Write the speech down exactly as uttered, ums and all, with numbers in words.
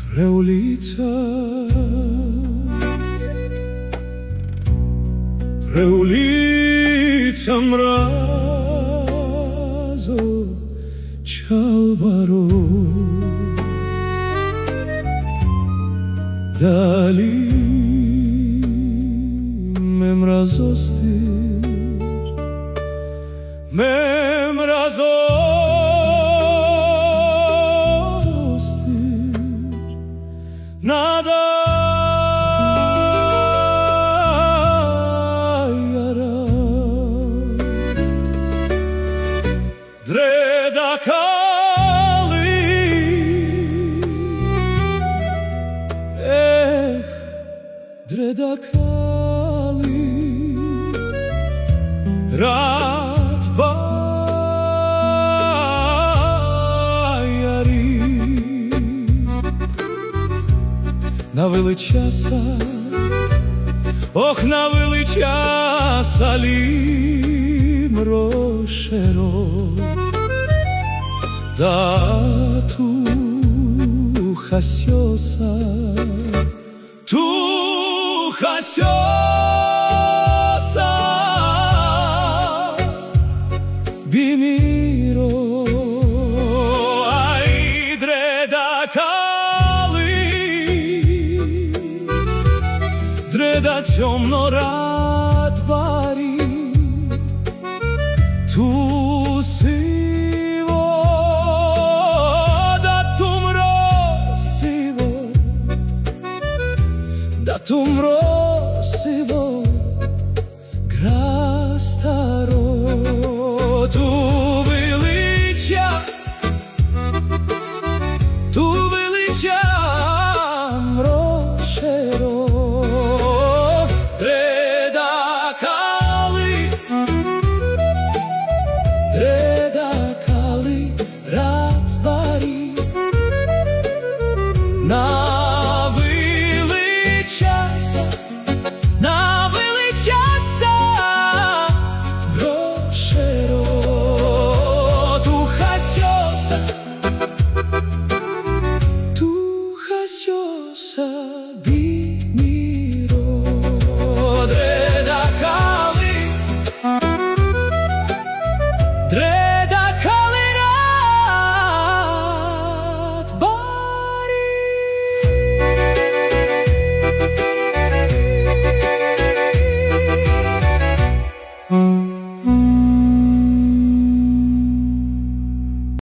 pre ulica, pre ulica mrazo čalbaro. Da li me mrazostir, me mrazostir, nada jara. Dreda kali, eh, dreda kali, rat bajari. Навели часа, ох, навели часа лім рошеро. Da tu hasjosa, tu hasjosa bimiro. Ai dreda kali, dreda temno radbari, tu sivo, da tu mrosivo, da tu mrosivo grastaro. Tu veliča, tu veliča